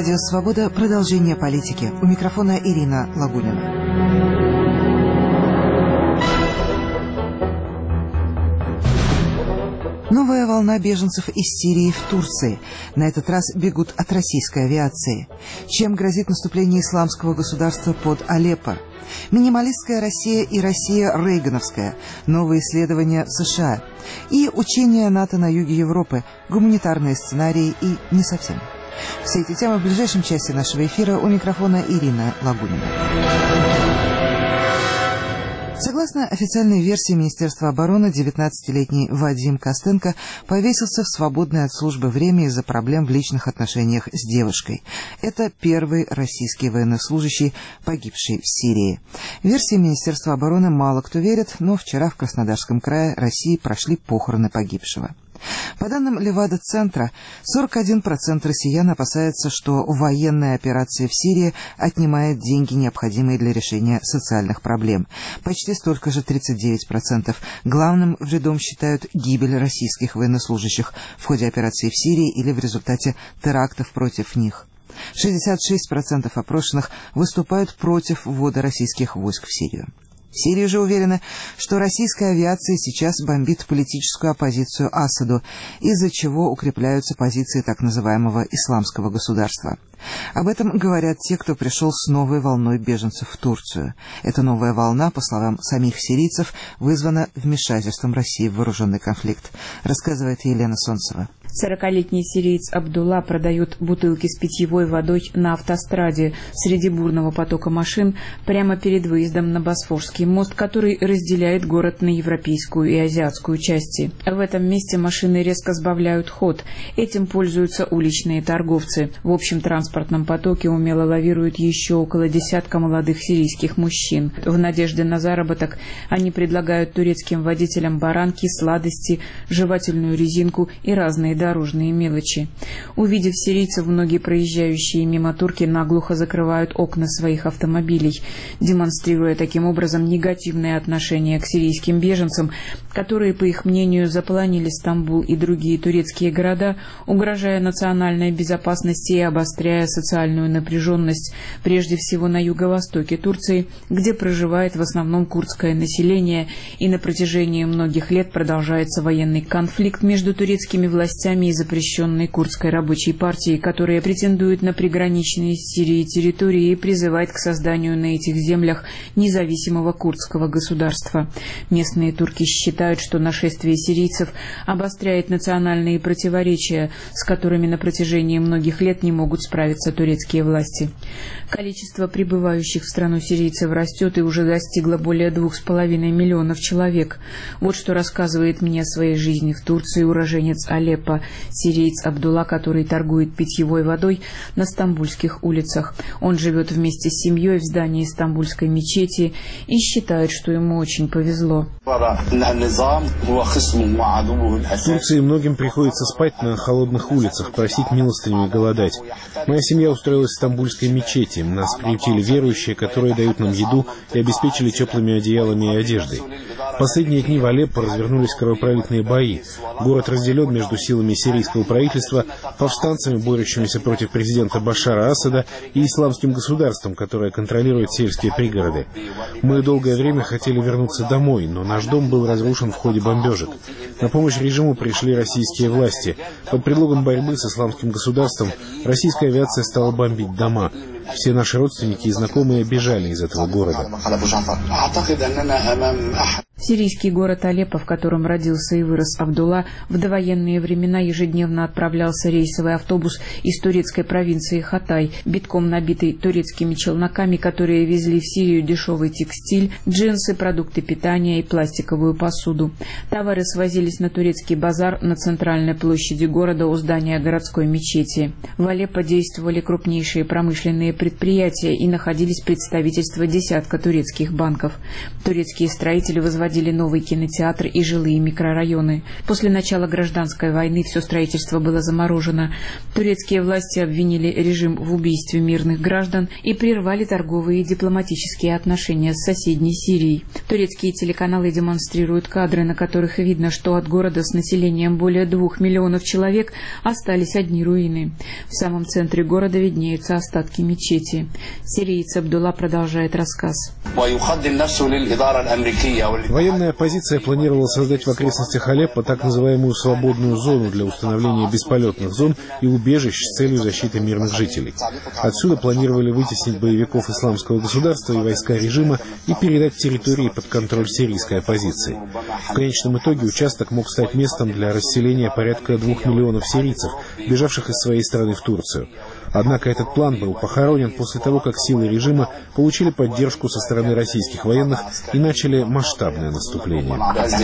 Радио «Свобода». Продолжение политики. У микрофона Ирина Лагунина. Новая волна беженцев из Сирии в Турции. На этот раз бегут от российской авиации. Чем грозит наступление исламского государства под Алеппо? Минималистская Россия и Россия рейгановская. Новые исследования в США. И учения НАТО на юге Европы. Гуманитарные сценарии и не совсем. Все эти темы в ближайшем часе нашего эфира. У микрофона Ирина Лагунина. Согласно официальной версии Министерства обороны, 19-летний Вадим Костенко повесился в свободное от службы время из-за проблем в личных отношениях с девушкой. Это первый российский военнослужащий, погибший в Сирии. Версии Министерства обороны мало кто верит, но вчера в Краснодарском крае России прошли похороны погибшего. По данным Левада-центра, 41% россиян опасаются, что военная операция в Сирии отнимает деньги, необходимые для решения социальных проблем. Почти столько же, 39%, главным вредом считают гибель российских военнослужащих в ходе операции в Сирии или в результате терактов против них. 66% опрошенных выступают против ввода российских войск в Сирию. В Сирии же уверены, что российская авиация сейчас бомбит политическую оппозицию Асаду, из-за чего укрепляются позиции так называемого исламского государства. Об этом говорят те, кто пришел с новой волной беженцев в Турцию. Эта новая волна, по словам самих сирийцев, вызвана вмешательством России в вооруженный конфликт, рассказывает Елена Солнцева. 40-летний сириец Абдулла продает бутылки с питьевой водой на автостраде среди бурного потока машин прямо перед выездом на Босфорский мост, который разделяет город на европейскую и азиатскую части. В этом месте машины резко сбавляют ход. Этим пользуются уличные торговцы. В общем транспортном потоке умело лавируют еще около десятка молодых сирийских мужчин. В надежде на заработок они предлагают турецким водителям баранки, сладости, жевательную резинку и разные дорожные мелочи. Увидев сирийцев, многие проезжающие мимо турки наглухо закрывают окна своих автомобилей, демонстрируя таким образом негативное отношение к сирийским беженцам, которые, по их мнению, заполонили Стамбул и другие турецкие города, угрожая национальной безопасности и обостряя социальную напряженность, прежде всего на юго-востоке Турции, где проживает в основном курдское население, и на протяжении многих лет продолжается военный конфликт между турецкими властями и запрещенной курдской рабочей партией, которая претендует на приграничные с Сирией территории и призывает к созданию на этих землях независимого курдского государства. Местные турки считают, что нашествие сирийцев обостряет национальные противоречия, с которыми на протяжении многих лет не могут справиться турецкие власти. Количество прибывающих в страну сирийцев растет и уже достигло более 2,5 миллионов человек. Вот что рассказывает мне о своей жизни в Турции уроженец Алеппо, сириец Абдулла, который торгует питьевой водой на стамбульских улицах. Он живет вместе с семьей в здании стамбульской мечети и считает, что ему очень повезло. В Турции многим приходится спать на холодных улицах, просить милостыню и голодать. Моя семья устроилась в стамбульской мечети. Нас приютили верующие, которые дают нам еду и обеспечили теплыми одеялами и одеждой. В последние дни в Алеппо развернулись кровопролитные бои. Город разделен между силами сирийского правительства, повстанцами, борющимися против президента Башара Асада, и исламским государством, которое контролирует сельские пригороды. Мы долгое время хотели вернуться домой, но наш дом был разрушен в ходе бомбежек. На помощь режиму пришли российские власти. Под предлогом борьбы с исламским государством российская авиация стала бомбить дома. Все наши родственники и знакомые бежали из этого города. Сирийский город Алеппо, в котором родился и вырос Абдулла, в довоенные времена ежедневно отправлялся рейсовый автобус из турецкой провинции Хатай, битком набитый турецкими челноками, которые везли в Сирию дешевый текстиль, джинсы, продукты питания и пластиковую посуду. Товары свозились на турецкий базар на центральной площади города у здания городской мечети. В Алеппо действовали крупнейшие промышленные предприятия и находились представительства десятка турецких банков. Турецкие строители возводили возводили новый кинотеатр и жилые микрорайоны. После начала гражданской войны все строительство было заморожено. Турецкие власти обвинили режим в убийстве мирных граждан и прервали торговые и дипломатические отношения с соседней Сирией. Турецкие телеканалы демонстрируют кадры, на которых видно, что от города с населением более 2 миллионов человек остались одни руины. В самом центре города виднеются остатки мечети. Сириец Абдулла продолжает рассказ. Военная оппозиция планировала создать в окрестностях Алеппо так называемую свободную зону для установления бесполетных зон и убежищ с целью защиты мирных жителей. Отсюда планировали вытеснить боевиков исламского государства и войска режима и передать территории под контроль сирийской оппозиции. В конечном итоге участок мог стать местом для расселения порядка 2 миллионов сирийцев, бежавших из своей страны в Турцию. Однако этот план был похоронен после того, как силы режима получили поддержку со стороны российских военных и начали масштабное наступление.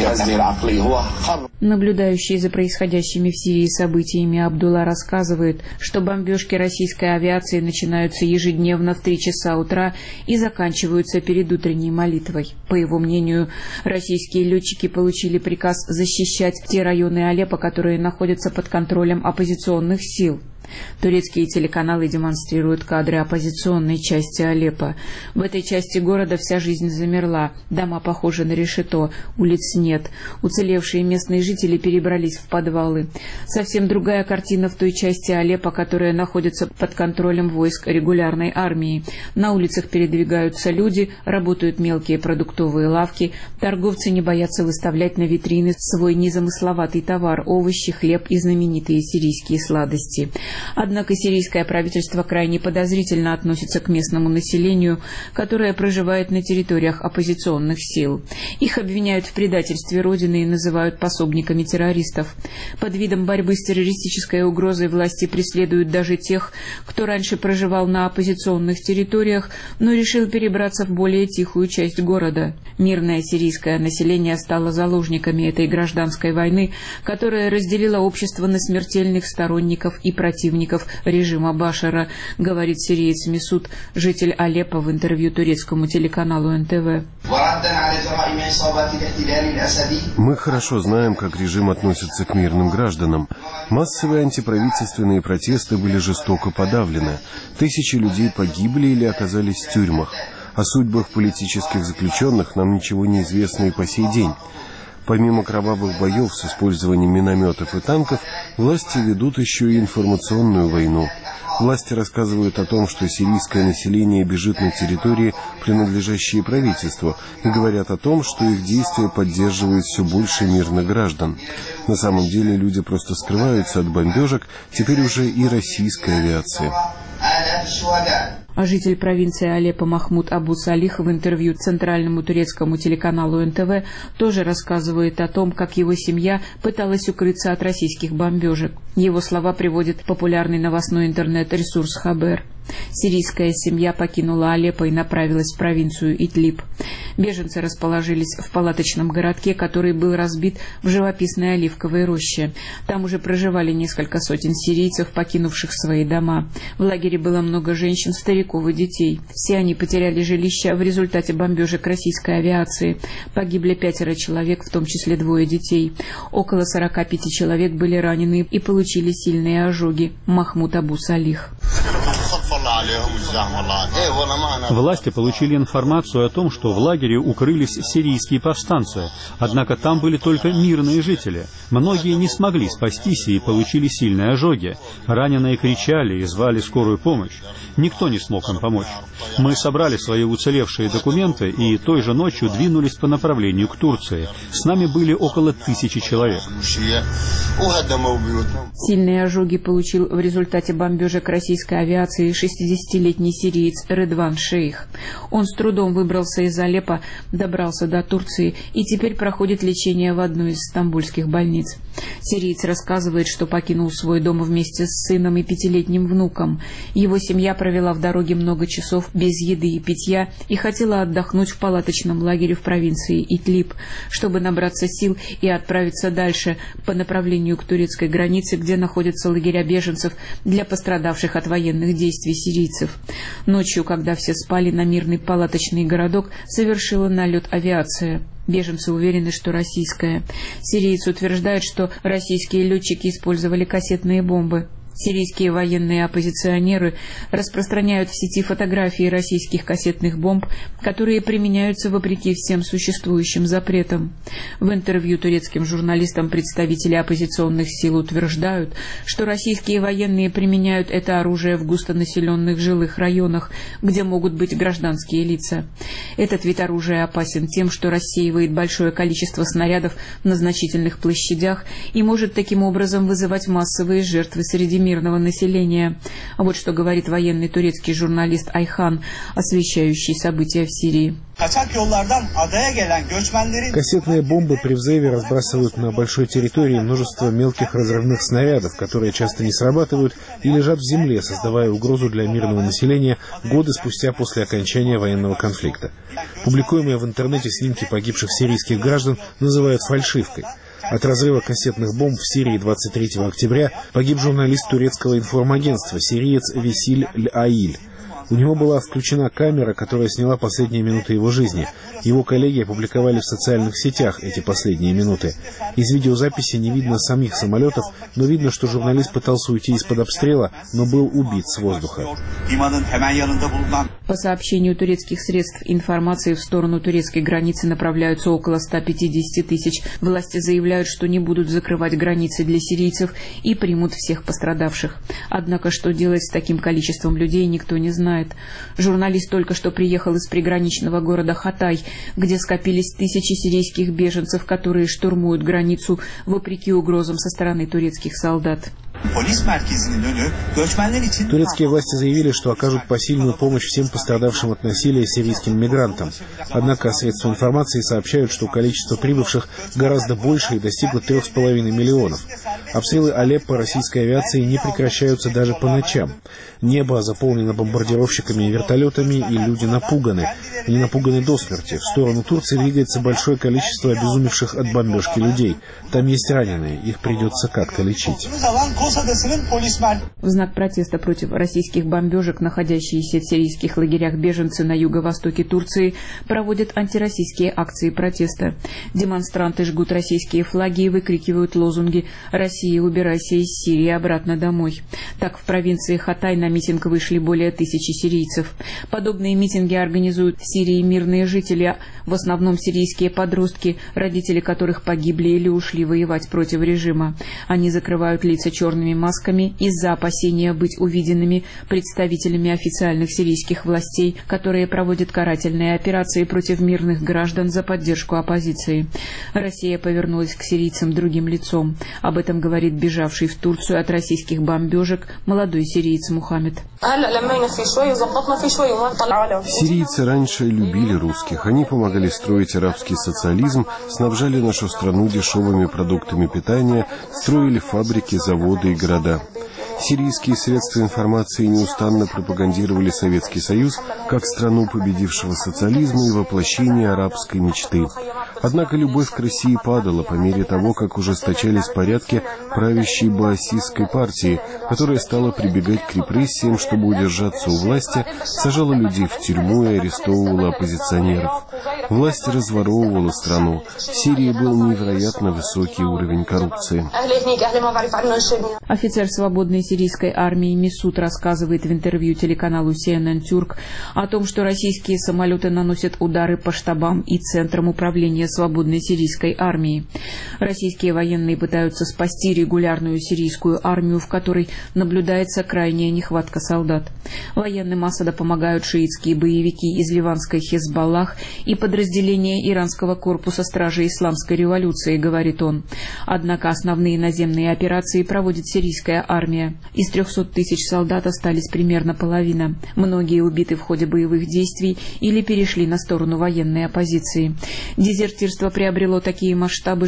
Наблюдающий за происходящими в Сирии событиями Абдулла рассказывает, что бомбежки российской авиации начинаются ежедневно в 3 часа утра и заканчиваются перед утренней молитвой. По его мнению, российские летчики получили приказ защищать те районы Алеппо, которые находятся под контролем оппозиционных сил. Турецкие телеканалы демонстрируют кадры оппозиционной части Алеппо. В этой части города вся жизнь замерла. Дома похожи на решето, улиц нет. Уцелевшие местные жители перебрались в подвалы. Совсем другая картина в той части Алеппо, которая находится под контролем войск регулярной армии. На улицах передвигаются люди, работают мелкие продуктовые лавки. Торговцы не боятся выставлять на витрины свой незамысловатый товар – овощи, хлеб и знаменитые сирийские сладости. Однако сирийское правительство крайне подозрительно относится к местному населению, которое проживает на территориях оппозиционных сил. Их обвиняют в предательстве Родины и называют пособниками террористов. Под видом борьбы с террористической угрозой власти преследуют даже тех, кто раньше проживал на оппозиционных территориях, но решил перебраться в более тихую часть города. Мирное сирийское население стало заложниками этой гражданской войны, которая разделила общество на смертельных сторонников и противников режима Башара, говорит сириец Месуд, житель Алеппо, в интервью турецкому телеканалу НТВ. Мы хорошо знаем, как режим относится к мирным гражданам. Массовые антиправительственные протесты были жестоко подавлены. Тысячи людей погибли или оказались в тюрьмах. О судьбах политических заключенных нам ничего не известно и по сей день. Помимо кровавых боев с использованием минометов и танков, власти ведут еще и информационную войну. Власти рассказывают о том, что сирийское население бежит на территории, принадлежащие правительству, и говорят о том, что их действия поддерживают все больше мирных граждан. На самом деле люди просто скрываются от бомбежек, теперь уже и российской авиации. А житель провинции Алеппо Махмуд Абу Салих в интервью центральному турецкому телеканалу НТВ тоже рассказывает о том, как его семья пыталась укрыться от российских бомбежек. Его слова приводит популярный новостной интернет-ресурс Хабер. Сирийская семья покинула Алеппо и направилась в провинцию Идлиб. Беженцы расположились в палаточном городке, который был разбит в живописной оливковой роще. Там уже проживали несколько сотен сирийцев, покинувших свои дома. В лагере было много женщин, стариков и детей. Все они потеряли жилища в результате бомбежек российской авиации. Погибли 5 человек, в том числе 2 детей. Около 45 человек были ранены и получили сильные ожоги. Махмуд Абу Салих. Власти получили информацию о том, что в лагере укрылись сирийские повстанцы, однако там были только мирные жители. Многие не смогли спастись и получили сильные ожоги. Раненые кричали и звали скорую помощь. Никто не смог им помочь. Мы собрали свои уцелевшие документы и той же ночью двинулись по направлению к Турции. С нами были около 1000 человек. Сильные ожоги получил в результате бомбежек российской авиации 60-летний сириец Редван Шейх. Он с трудом выбрался из Алеппо, добрался до Турции и теперь проходит лечение в одной из стамбульских больниц. Сириец рассказывает, что покинул свой дом вместе с сыном и 5-летним внуком. Его семья провела в дороге много часов без еды и питья и хотела отдохнуть в палаточном лагере в провинции Идлиб, чтобы набраться сил и отправиться дальше по направлению к турецкой границе, где находятся лагеря беженцев для пострадавших от военных действий сирийцев. Ночью, когда все спали, на мирный палаточный городок совершила налет авиация. Беженцы уверены, что российская. Сириец утверждает, что российские летчики использовали кассетные бомбы. Сирийские военные оппозиционеры распространяют в сети фотографии российских кассетных бомб, которые применяются вопреки всем существующим запретам. В интервью турецким журналистам представители оппозиционных сил утверждают, что российские военные применяют это оружие в густонаселенных жилых районах, где могут быть гражданские лица. Этот вид оружия опасен тем, что рассеивает большое количество снарядов на значительных площадях и может таким образом вызывать массовые жертвы среди мирного населения. Вот что говорит военный турецкий журналист Айхан, освещающий события в Сирии. Кассетные бомбы при взрыве разбрасывают на большой территории множество мелких разрывных снарядов, которые часто не срабатывают и лежат в земле, создавая угрозу для мирного населения годы спустя после окончания военного конфликта. Публикуемые в интернете снимки погибших сирийских граждан называют фальшивкой. От разрыва кассетных бомб в Сирии 23 октября погиб журналист турецкого информагентства, сириец Весиль Аиль. У него была включена камера, которая сняла последние минуты его жизни. Его коллеги опубликовали в социальных сетях эти последние минуты. Из видеозаписи не видно самих самолетов, но видно, что журналист пытался уйти из-под обстрела, но был убит с воздуха. По сообщению турецких средств информации, в сторону турецкой границы направляются около 150 тысяч. Власти заявляют, что не будут закрывать границы для сирийцев и примут всех пострадавших. Однако, что делать с таким количеством людей, никто не знает. Журналист только что приехал из приграничного города Хатай, где скопились тысячи сирийских беженцев, которые штурмуют границу вопреки угрозам со стороны турецких солдат. Турецкие власти заявили, что окажут посильную помощь всем пострадавшим от насилия сирийским мигрантам. Однако средства информации сообщают, что количество прибывших гораздо больше и достигло 3,5 миллионов. Обстрелы Алеппо российской авиации не прекращаются даже по ночам. Небо заполнено бомбардировщиками и вертолетами, и люди напуганы. Они напуганы до смерти. В сторону Турции двигается большое количество обезумевших от бомбежки людей. Там есть раненые, их придется как-то лечить. В знак протеста против российских бомбежек, находящиеся в сирийских лагерях беженцы на юго-востоке Турции проводят антироссийские акции протеста. Демонстранты жгут российские флаги и выкрикивают лозунги «Россия, убирайся из Сирии обратно домой». Так, в провинции Хатай на митинг вышли более 1000 сирийцев. Подобные митинги организуют в Сирии мирные жители, в основном сирийские подростки, родители которых погибли или ушли воевать против режима. Они закрывают лица черными масками из-за опасения быть увиденными представителями официальных сирийских властей, которые проводят карательные операции против мирных граждан за поддержку оппозиции. Россия повернулась к сирийцам другим лицом. Об этом говорит бежавший в Турцию от российских бомбежек молодой сириец Мухаммед. Сирийцы раньше любили русских. Они помогали строить арабский социализм, снабжали нашу страну дешевыми продуктами питания, строили фабрики, заводы и города. Сирийские средства информации неустанно пропагандировали Советский Союз как страну победившего социализма и воплощения арабской мечты. Однако любовь к России падала по мере того, как ужесточались порядки правящей баасистской партии, которая стала прибегать к репрессиям, чтобы удержаться у власти, сажала людей в тюрьму и арестовывала оппозиционеров. Власть разворовывала страну. В Сирии был невероятно высокий уровень коррупции. Офицер свободной сирийской армии Месуд рассказывает в интервью телеканалу CNN Turk о том, что российские самолеты наносят удары по штабам и центрам управления свободной сирийской армии. Российские военные пытаются спасти регулярную сирийскую армию, в которой наблюдается крайняя нехватка солдат. Военным Асада помогают шиитские боевики из ливанской Хезболлах и подразделения иранского корпуса стражей исламской революции, говорит он. Однако основные наземные операции проводит сирийская армия. Из 300 тысяч солдат остались примерно половина. Многие убиты в ходе боевых действий или перешли на сторону военной оппозиции. Дезертирство приобрело такие масштабы, что Асад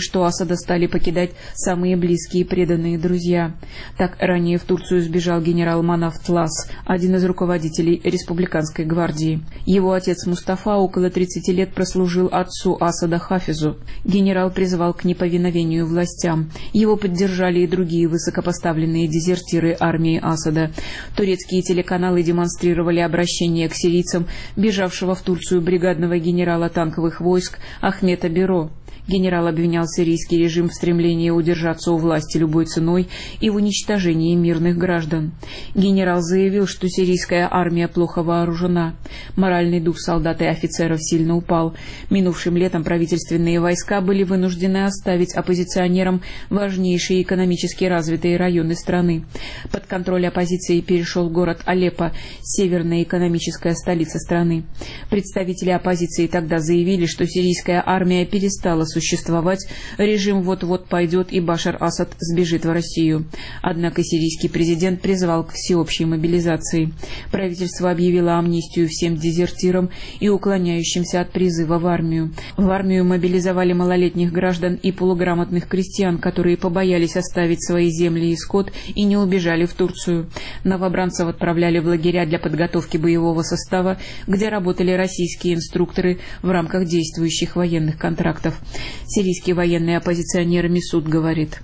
Асада стали покидать самые близкие и преданные друзья. Так ранее в Турцию сбежал генерал Манаф Тлас, один из руководителей республиканской гвардии. Его отец Мустафа около 30 лет прослужил отцу Асада Хафизу. Генерал призывал к неповиновению властям. Его поддержали и другие высокопоставленные дезертиры армии Асада. Турецкие телеканалы демонстрировали обращение к сирийцам бежавшего в Турцию бригадного генерала танковых войск Ахмета Биро. Генерал обвинял сирийский режим в стремлении удержаться у власти любой ценой и в уничтожении мирных граждан. Генерал заявил, что сирийская армия плохо вооружена. Моральный дух солдат и офицеров сильно упал. Минувшим летом правительственные войска были вынуждены оставить оппозиционерам важнейшие экономически развитые районы страны. Под контроль оппозиции перешел город Алеппо, северная экономическая столица страны. Представители оппозиции тогда заявили, что сирийская армия перестала существовать, режим вот-вот пойдет и Башар Асад сбежит в Россию. Однако сирийский президент призвал к всеобщей мобилизации. Правительство объявило амнистию всем дезертирам и уклоняющимся от призыва в армию. В армию мобилизовали малолетних граждан и полуграмотных крестьян, которые побоялись оставить свои земли и скот и не убежали в Турцию. Новобранцев отправляли в лагеря для подготовки боевого состава, где работали российские инструкторы в рамках действующих военных контрактов. Сирийский военный оппозиционер Месуд говорит: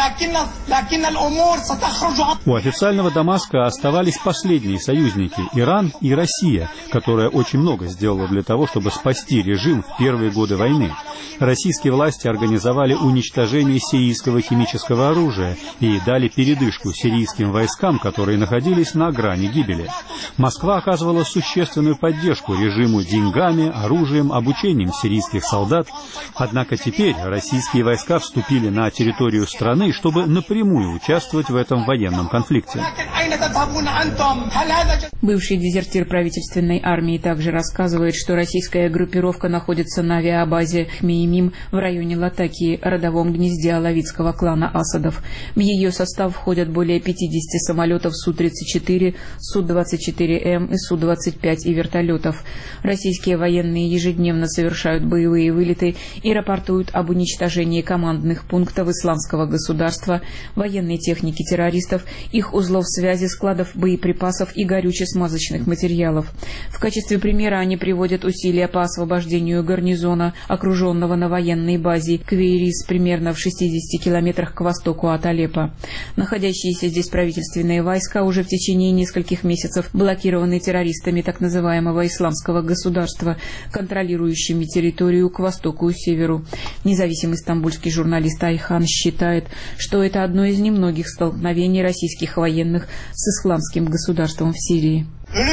у официального Дамаска оставались последние союзники – Иран и Россия, которая очень много сделала для того, чтобы спасти режим в первые годы войны. Российские власти организовали уничтожение сирийского химического оружия и дали передышку сирийским войскам, которые находились на грани гибели. Москва оказывала существенную поддержку режиму деньгами, оружием, обучением сирийских солдат. Однако теперь российские войска вступили на территорию страны, чтобы напрямую участвовать в этом военном конфликте. Бывший дезертир правительственной армии также рассказывает, что российская группировка находится на авиабазе Хмеймим в районе Латакии, родовом гнезде алавитского клана Асадов. В ее состав входят более 50 самолетов Су-34, Су-24М и Су-25 и вертолетов. Российские военные ежедневно совершают боевые вылеты и рапортуют об уничтожении командных пунктов исламского государства, военной техники террористов, их узлов связи, складов боеприпасов и горюче-смазочных материалов. В качестве примера они приводят усилия по освобождению гарнизона, окруженного на военной базе Квейрис, примерно в 60 километрах к востоку от Алеппо. Находящиеся здесь правительственные войска уже в течение нескольких месяцев блокированы террористами так называемого исламского государства, контролирующими территорию к востоку и северу. Независимый стамбульский журналист Айхан считает, что это одно из немногих столкновений российских военных с исламским государством в Сирии.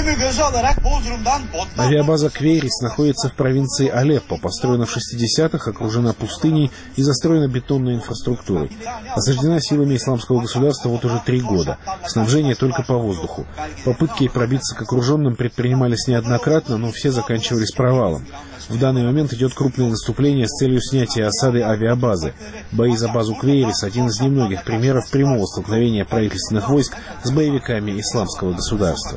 Авиабаза Квейрис находится в провинции Алеппо, построена в 60-х, окружена пустыней и застроена бетонной инфраструктурой. Осаждена силами исламского государства вот уже 3 года. Снабжение только по воздуху. Попытки пробиться к окруженным предпринимались неоднократно, но все заканчивались провалом. В данный момент идет крупное наступление с целью снятия осады авиабазы. Бои за базу Квейрис – один из немногих примеров прямого столкновения правительственных войск с боевиками исламского государства.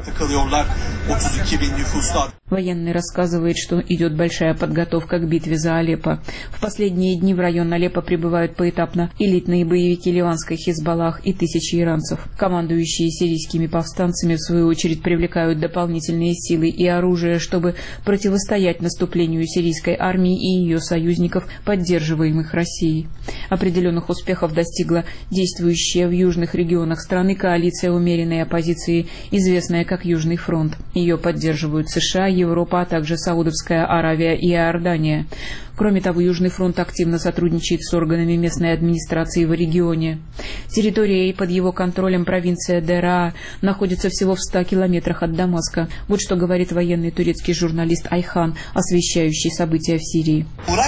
Военный рассказывает, что идет большая подготовка к битве за Алеппо. В последние дни в район Алеппо прибывают поэтапно элитные боевики ливанской Хизбаллах и тысячи иранцев. Командующие сирийскими повстанцами, в свою очередь, привлекают дополнительные силы и оружие, чтобы противостоять наступлению сирийской армии и ее союзников, поддерживаемых Россией. Определенных успехов достигла действующая в южных регионах страны коалиция умеренной оппозиции, известная как Южный фронт. Ее поддерживают США, Европа, а также Саудовская Аравия и Иордания. Кроме того, Южный фронт активно сотрудничает с органами местной администрации в регионе. Территория и под его контролем провинция Дераа находится всего в 100 километрах от Дамаска. Вот что говорит военный турецкий журналист Айхан, освещающий события в Сирии.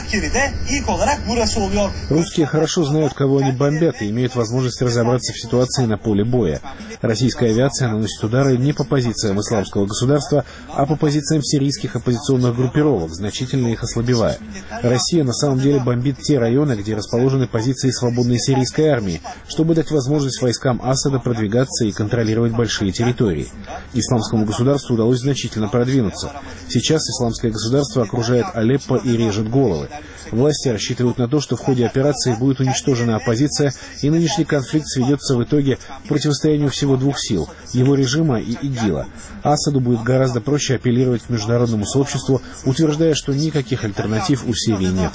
Русские хорошо знают, кого они бомбят, и имеют возможность разобраться в ситуации на поле боя. Российская авиация наносит удары не по позициям исламского государства, а по позициям сирийских оппозиционных группировок, значительно их ослабевая. Россия на самом деле бомбит те районы, где расположены позиции свободной сирийской армии, чтобы дать возможность войскам Асада продвигаться и контролировать большие территории. Исламскому государству удалось значительно продвинуться. Сейчас исламское государство окружает Алеппо и режет головы. Власти рассчитывают на то, что в ходе операции будет уничтожена оппозиция, и нынешний конфликт сведется в итоге к противостоянию всего двух сил – его режима и ИГИЛа. Асаду будет гораздо проще апеллировать к международному сообществу, утверждая, что никаких альтернатив у Сирии нет.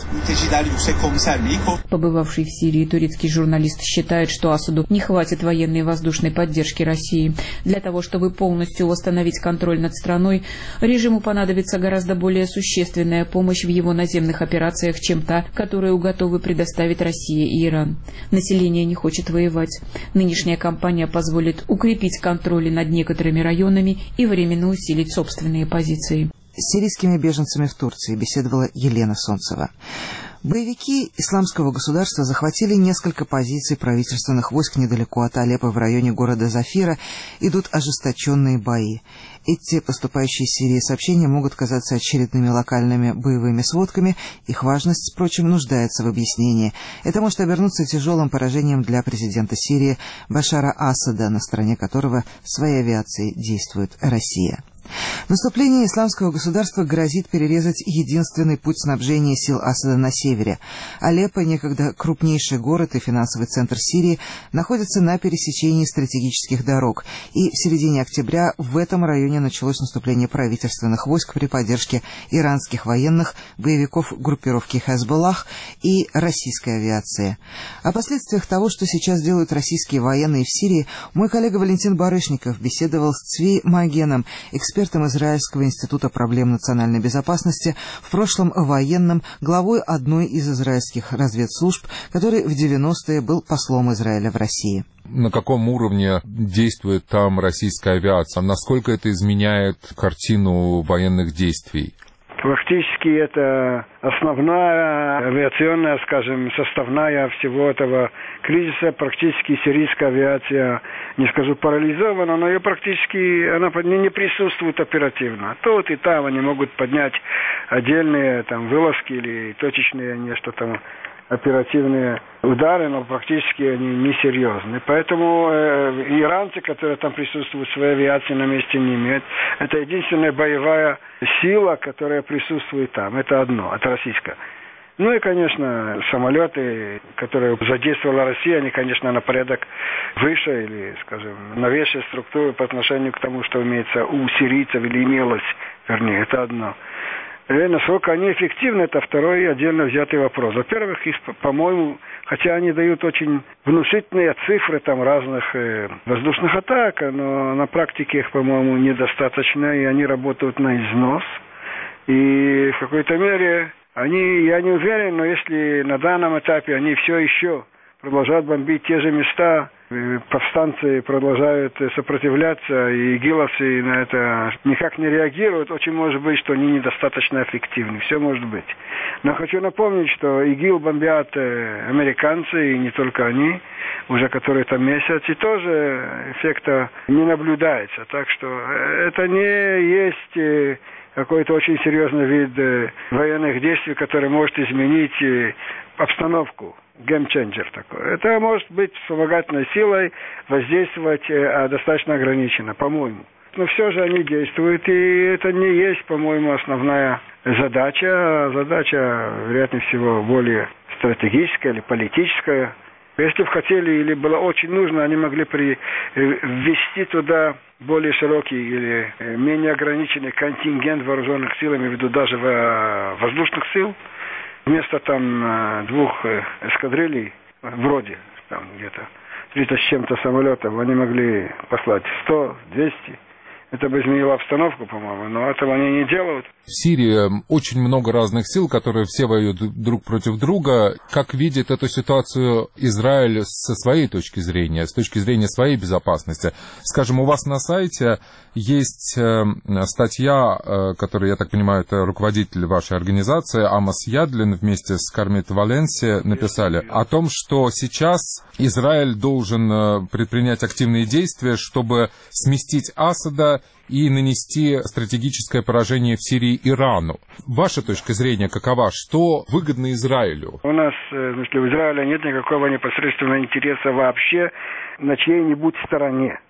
Побывавший в Сирии турецкий журналист считает, что Асаду не хватит военной и воздушной поддержки России. Для того, чтобы полностью восстановить контроль над страной, режиму понадобится гораздо более существенная помощь в его наземных операциях, чем та, которую готовы предоставить Россия и Иран. Население не хочет воевать. Нынешняя кампания позволит укрепить контроль над некоторыми районами и временно усилить собственные позиции. С сирийскими беженцами в Турции беседовала Елена Солнцева. Боевики Исламского государства захватили несколько позиций правительственных войск недалеко от Алеппо в районе города Зафира. Идут ожесточенные бои. Эти поступающие из Сирии сообщения могут казаться очередными локальными боевыми сводками. Их важность, впрочем, нуждается в объяснении. Это может обернуться тяжелым поражением для президента Сирии Башара Асада, на стороне которого своей авиацией действует Россия. Наступление Исламского государства грозит перерезать единственный путь снабжения сил Асада на севере. Алеппо, некогда крупнейший город и финансовый центр Сирии, находится на пересечении стратегических дорог, и в середине октября в этом районе началось наступление правительственных войск при поддержке иранских военных, боевиков группировки Хезболлах и российской авиации. О последствиях того, что сейчас делают российские военные в Сирии, мой коллега Валентин Барышников беседовал с Цви Магеном, экспертом Израильского института проблем национальной безопасности, в прошлом военным, главой одной из израильских разведслужб, который в 90-е был послом Израиля в России. На каком уровне действует там российская авиация? Насколько это изменяет картину военных действий? Фактически это основная авиационная, скажем, составная всего этого кризиса. Практически сирийская авиация, не скажу парализована, но ее практически она не присутствует оперативно. Тут и там они могут поднять отдельные там вылазки или точечные нечто там оперативные удары, но практически они несерьезны. Поэтому иранцы, которые там присутствуют, своей авиации на месте не имеют. Это единственная боевая сила, которая присутствует там. Это одно, это российская. Ну и, конечно, самолеты, которые задействовала Россия, они, конечно, на порядок выше или, скажем, новейшей структуры по отношению к тому, что имеется у сирийцев или имелось, вернее, это одно. И насколько они эффективны, это второй отдельно взятый вопрос. Во-первых, их, по-моему, хотя они дают очень внушительные цифры там разных воздушных атак, но на практике их, по-моему, недостаточно, и они работают на износ. И в какой-то мере они, я не уверен, но если на данном этапе они все еще продолжают бомбить те же места, повстанцы продолжают сопротивляться, и игиловцы на это никак не реагируют, очень может быть, что они недостаточно эффективны. Все может быть. Но хочу напомнить, что ИГИЛ бомбят американцы, и не только они, уже который там месяц, и тоже эффекта не наблюдается. Так что это не есть какой-то очень серьезный вид военных действий, который может изменить обстановку. Геймченджер такой. Это может быть вспомогательной силой, воздействовать достаточно ограниченно, по-моему. Но все же они действуют, и это не есть, по-моему, основная задача. Задача, вероятнее всего, более стратегическая или политическая. Если бы хотели или было очень нужно, они могли ввести туда более широкий или менее ограниченный контингент вооруженных сил, имею в виду даже воздушных сил. Вместо там двух эскадрилей, вроде там где-то 30 с чем-то самолетов, они могли послать 100, 200. Это бы изменило обстановку, по-моему, но этого они не делают. В Сирии очень много разных сил, которые все воюют друг против друга. Как видит эту ситуацию Израиль со своей точки зрения, с точки зрения своей безопасности? Скажем, у вас на сайте есть статья, которую, я так понимаю, это руководитель вашей организации, Амос Ядлин, вместе с Кармит Валенси написали о том, что сейчас Израиль должен предпринять активные действия, чтобы сместить Асада и нанести стратегическое поражение в Сирии Ирану. Ваша точка зрения какова? Что выгодно Израилю? У нас, в смысле, у Израиля нет никакого непосредственного интереса вообще на чьей-нибудь стороне.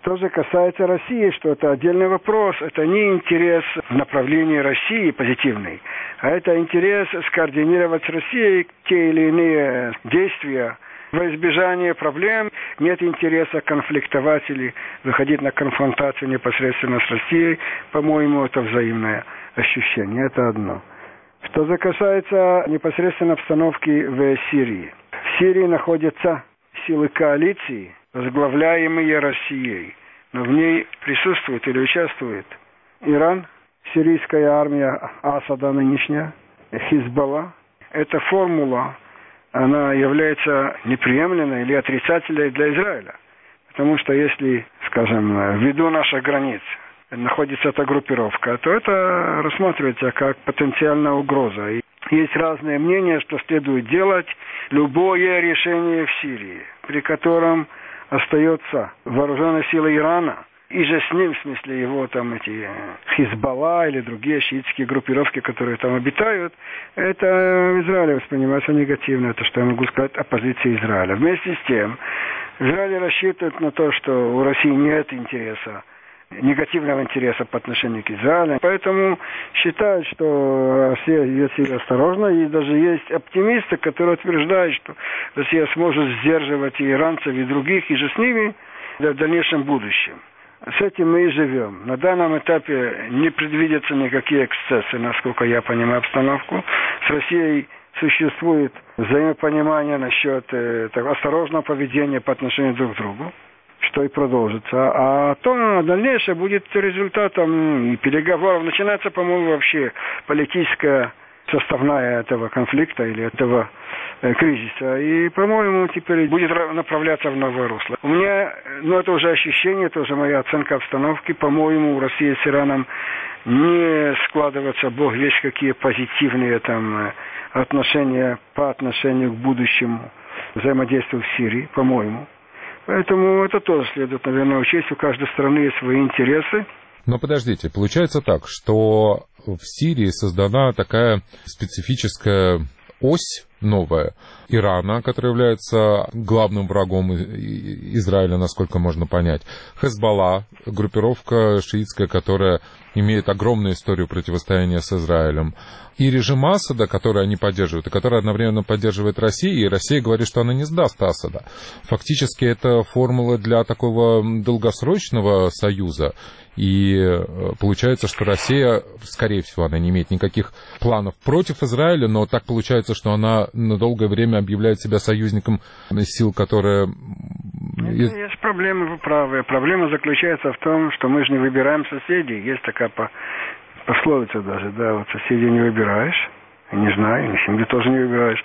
Что же касается России, что это отдельный вопрос, это не интерес в направлении России позитивный, а это интерес скоординировать с Россией те или иные действия во избежание проблем. Нет интереса конфликтовать или выходить на конфронтацию непосредственно с Россией. По-моему, это взаимное ощущение, это одно. Что же касается непосредственно обстановки в Сирии. В Сирии находятся силы коалиции, возглавляемые Россией, но в ней присутствует или участвует Иран, сирийская армия Асада нынешняя, Хизбалла. Эта формула, она является неприемлемой или отрицательной для Израиля. Потому что если, скажем, ввиду наших границ находится эта группировка, то это рассматривается как потенциальная угроза. И есть разные мнения, что следует делать любое решение в Сирии, при котором остается вооруженная сила Ирана, и же с ним, в смысле его там эти Хизбалла или другие шиитские группировки, которые там обитают, это в Израиле воспринимается негативно. Это что я могу сказать о позиции Израиля. Вместе с тем, Израиль рассчитывает на то, что у России нет интереса, негативного интереса по отношению к Израилю. Поэтому считают, что Россия ведет себя осторожно. И даже есть оптимисты, которые утверждают, что Россия сможет сдерживать и иранцев, и других, и же с ними в дальнейшем будущем. С этим мы и живем. На данном этапе не предвидятся никакие эксцессы, насколько я понимаю обстановку. С Россией существует взаимопонимание насчет осторожного поведения по отношению друг к другу, что и продолжится. А то дальнейшее будет результатом и переговоров. Начинается, по-моему, вообще политическая составная этого конфликта или этого кризиса. И, по-моему, теперь будет направляться в новое русло. У меня, это уже ощущение, это уже моя оценка обстановки. По-моему, у России с Ираном не складываются, бог весть, какие позитивные там отношения по отношению к будущему взаимодействию в Сирии, по-моему. Поэтому это тоже следует, наверное, учесть. У каждой страны есть свои интересы. Но подождите, получается так, что в Сирии создана такая специфическая ось новая Ирана, который является главным врагом Израиля, насколько можно понять. Хезболла, группировка шиитская, которая имеет огромную историю противостояния с Израилем. И режим Асада, который они поддерживают, и который одновременно поддерживает Россию, и Россия говорит, что она не сдаст Асада. Фактически это формула для такого долгосрочного союза. И получается, что Россия, скорее всего, она не имеет никаких планов против Израиля, но так получается, что она на долгое время объявляет себя союзником сил, которые... Есть проблемы, вы правы. Проблема заключается в том, что мы же не выбираем соседей. Есть такая пословица даже, да, вот соседей не выбираешь. Не знаю, и семью тоже не выбираешь.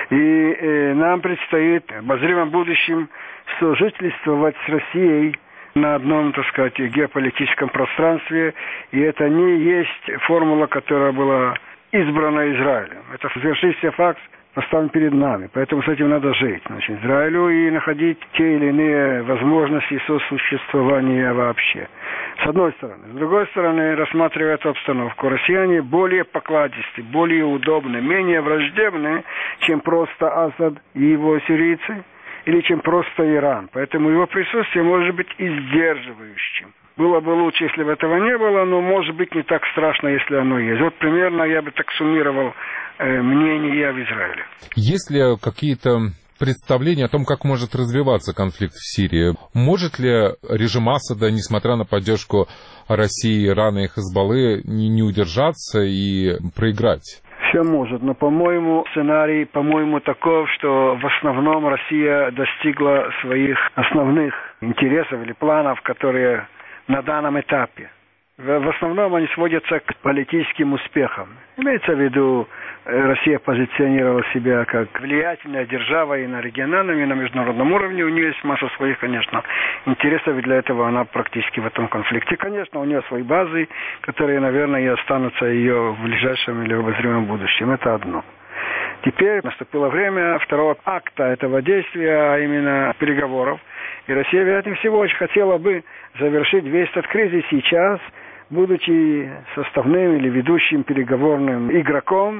И нам предстоит в обозримом будущем сожительствовать с Россией на одном, так сказать, геополитическом пространстве, и это не есть формула, которая была избрана Израилем. Это свершившийся факт поставлен перед нами, поэтому с этим надо жить, значит, Израилю и находить те или иные возможности сосуществования вообще. С одной стороны. С другой стороны, рассматривая эту обстановку, россияне более покладисты, более удобны, менее враждебны, чем просто Асад и его сирийцы, или чем просто Иран. Поэтому его присутствие может быть и сдерживающим. Было бы лучше, если бы этого не было, но может быть не так страшно, если оно есть. Вот примерно я бы так суммировал мнение в Израиле. Есть ли какие-то представления о том, как может развиваться конфликт в Сирии? Может ли режим Асада, несмотря на поддержку России, Ирана и Хезболлы, не удержаться и проиграть? Все может, но, по-моему, сценарий, таков, что в основном Россия достигла своих основных интересов или планов, которые на данном этапе. В основном они сводятся к политическим успехам. Имеется в виду, Россия позиционировала себя как влиятельная держава и на региональном, и на международном уровне. У нее есть масса своих, конечно, интересов, и для этого она практически в этом конфликте. Конечно, у нее свои базы, которые, наверное, и останутся ее в ближайшем или в обозримом будущем. Это одно. Теперь наступило время второго акта этого действия, а именно переговоров. И Россия, вероятнее всего, очень хотела бы завершить весь этот кризис сейчас, будучи составным или ведущим переговорным игроком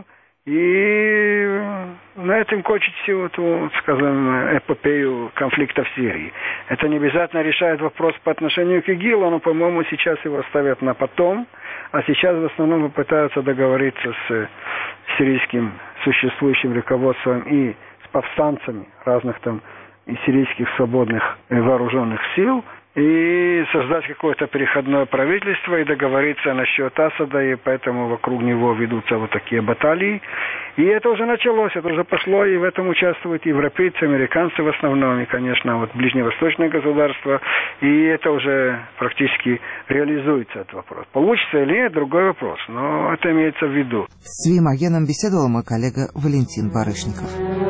и на этом кончить всю эту, скажем, эпопею конфликта в Сирии. Это не обязательно решает вопрос по отношению к ИГИЛу, но, по-моему, сейчас его ставят на потом, а сейчас в основном попытаются договориться с сирийским существующим руководством и с повстанцами разных там и сирийских свободных вооруженных сил, и создать какое-то переходное правительство и договориться насчет Асада, и поэтому вокруг него ведутся вот такие баталии. И это уже началось, это уже пошло, и в этом участвуют европейцы, американцы в основном, и, конечно, вот ближневосточные государства, и это уже практически реализуется этот вопрос. Получится или нет, другой вопрос, но это имеется в виду. С СВИ Магеном беседовал мой коллега Валентин Барышников.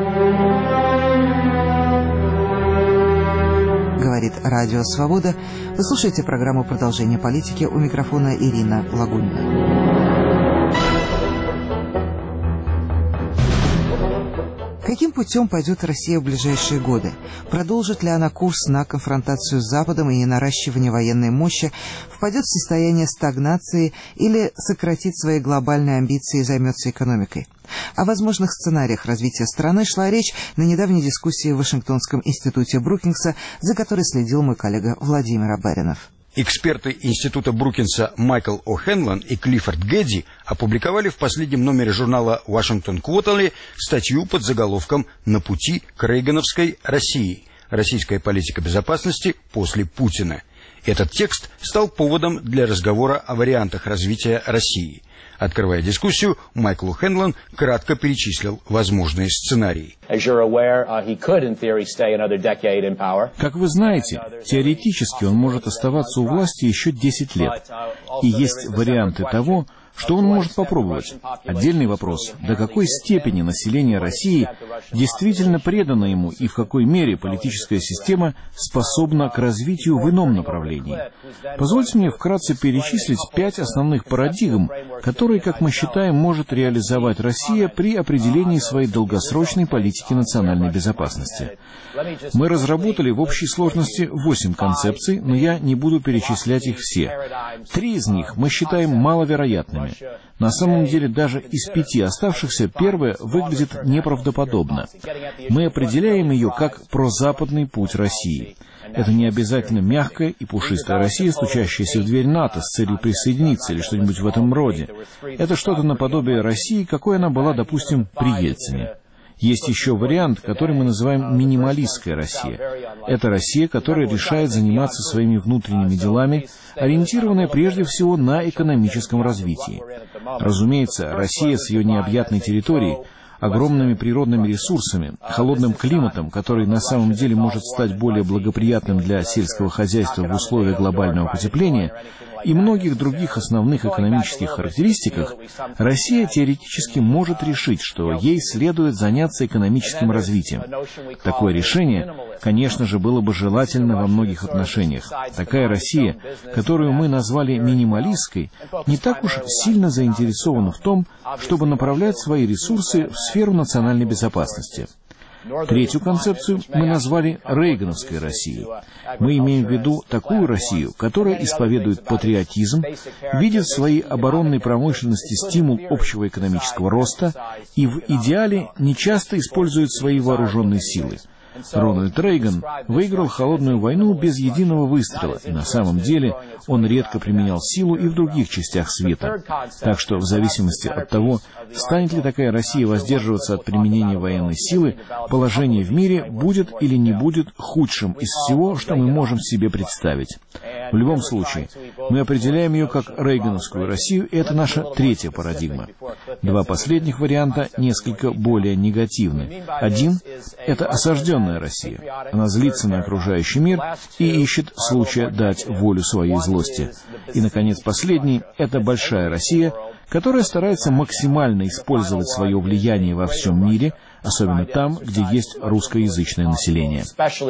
Говорит Радио Свобода. Вы слушаете программу «Продолжение политики», у микрофона Ирина Лагунина. Каким путем пойдет Россия в ближайшие годы? Продолжит ли она курс на конфронтацию с Западом и наращивание военной мощи? Впадет в состояние стагнации или сократит свои глобальные амбиции и займется экономикой? О возможных сценариях развития страны шла речь на недавней дискуссии в Вашингтонском институте Брукингса, за которой следил мой коллега Владимир Абаринов. Эксперты института Брукинса Майкл О'Хенлон и Клиффорд Гэдди опубликовали в последнем номере журнала «Вашингтон Квотали» статью под заголовком «На пути к рейгановской России. Российская политика безопасности после Путина». Этот текст стал поводом для разговора о вариантах развития России. Открывая дискуссию, Майкл О'Хенлон кратко перечислил возможные сценарии. Как вы знаете, теоретически он может оставаться у власти еще 10 лет. И есть варианты того, что он может попробовать. Отдельный вопрос, до какой степени население России действительно предано ему и в какой мере политическая система способна к развитию в ином направлении. Позвольте мне вкратце перечислить 5 основных парадигм, которые, как мы считаем, может реализовать Россия при определении своей долгосрочной политики национальной безопасности. Мы разработали в общей сложности 8 концепций, но я не буду перечислять их все. 3 из них мы считаем маловероятными. На самом деле, даже из 5 оставшихся, первая выглядит неправдоподобно. Мы определяем ее как прозападный путь России. Это не обязательно мягкая и пушистая Россия, стучащаяся в дверь НАТО с целью присоединиться или что-нибудь в этом роде. Это что-то наподобие России, какой она была, допустим, при Ельцине. Есть еще вариант, который мы называем минималистская Россия. Это Россия, которая решает заниматься своими внутренними делами, ориентированная прежде всего на экономическом развитии. Разумеется, Россия с ее необъятной территорией, огромными природными ресурсами, холодным климатом, который на самом деле может стать более благоприятным для сельского хозяйства в условиях глобального потепления, и многих других основных экономических характеристиках, Россия теоретически может решить, что ей следует заняться экономическим развитием. Такое решение, конечно же, было бы желательно во многих отношениях. Такая Россия, которую мы назвали минималистской, не так уж сильно заинтересована в том, чтобы направлять свои ресурсы в сферу национальной безопасности. Третью концепцию мы назвали рейгановской Россией. Мы имеем в виду такую Россию, которая исповедует патриотизм, видит в своей оборонной промышленности стимул общего экономического роста и в идеале нечасто использует свои вооруженные силы. Рональд Рейган выиграл холодную войну без единого выстрела, и на самом деле он редко применял силу и в других частях света. Так что, в зависимости от того, станет ли такая Россия воздерживаться от применения военной силы, положение в мире будет или не будет худшим из всего, что мы можем себе представить. В любом случае, мы определяем ее как рейгановскую Россию, и это наша третья парадигма. 2 последних варианта несколько более негативны. Один — это осажденная Россия. Она злится на окружающий мир и ищет случая дать волю своей злости. И, наконец, последний — это большая Россия, которая старается максимально использовать свое влияние во всем мире, особенно там, где есть русскоязычное население.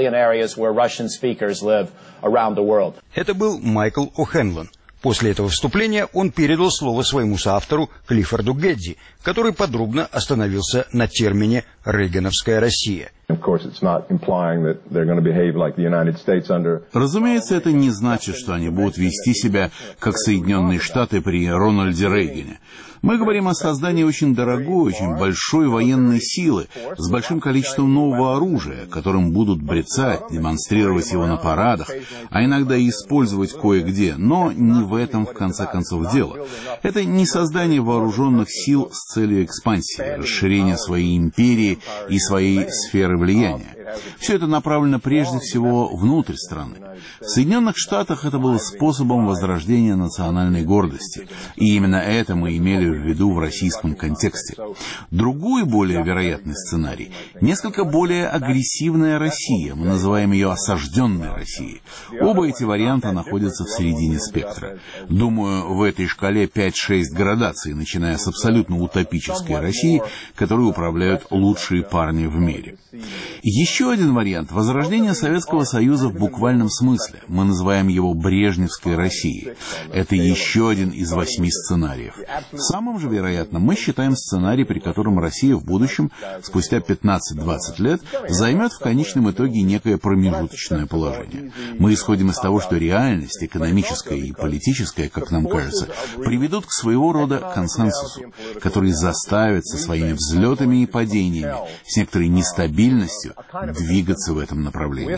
Это был Майкл О'Хенлон. После этого вступления он передал слово своему соавтору Клиффорду Гэдди, который подробно остановился на термине «рейгановская Россия». Разумеется, это не значит, что они будут вести себя как Соединенные Штаты при Рональде Рейгане. Мы говорим о создании очень дорогой, очень большой военной силы с большим количеством нового оружия, которым будут брецать, демонстрировать его на парадах, а иногда и использовать кое-где, но не в этом, в конце концов, дело. Это не создание вооруженных сил с целью экспансии, расширения своей империи и своей сферы влияния. Все это направлено прежде всего внутрь страны. В Соединенных Штатах это было способом возрождения национальной гордости, и именно это мы имели в виду в российском контексте. Другой, более вероятный сценарий — несколько более агрессивная Россия, мы называем ее осажденной Россией. Оба эти варианта находятся в середине спектра. Думаю, в этой шкале 5-6 градаций, начиная с абсолютно утопической России, которой управляют лучшие парни в мире. Еще один вариант — возрождение Советского Союза в буквальном смысле. Мы называем его Брежневской Россией. Это еще один из 8 сценариев. Самым же вероятным мы считаем сценарий, при котором Россия в будущем, спустя 15-20 лет, займет в конечном итоге некое промежуточное положение. Мы исходим из того, что реальность, экономическая и политическая, как нам кажется, приведут к своего рода консенсусу, который заставит со своими взлетами и падениями, с некоторой нестабильностью, двигаться в этом направлении.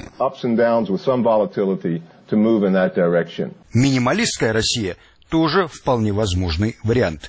Минималистская Россия тоже вполне возможный вариант.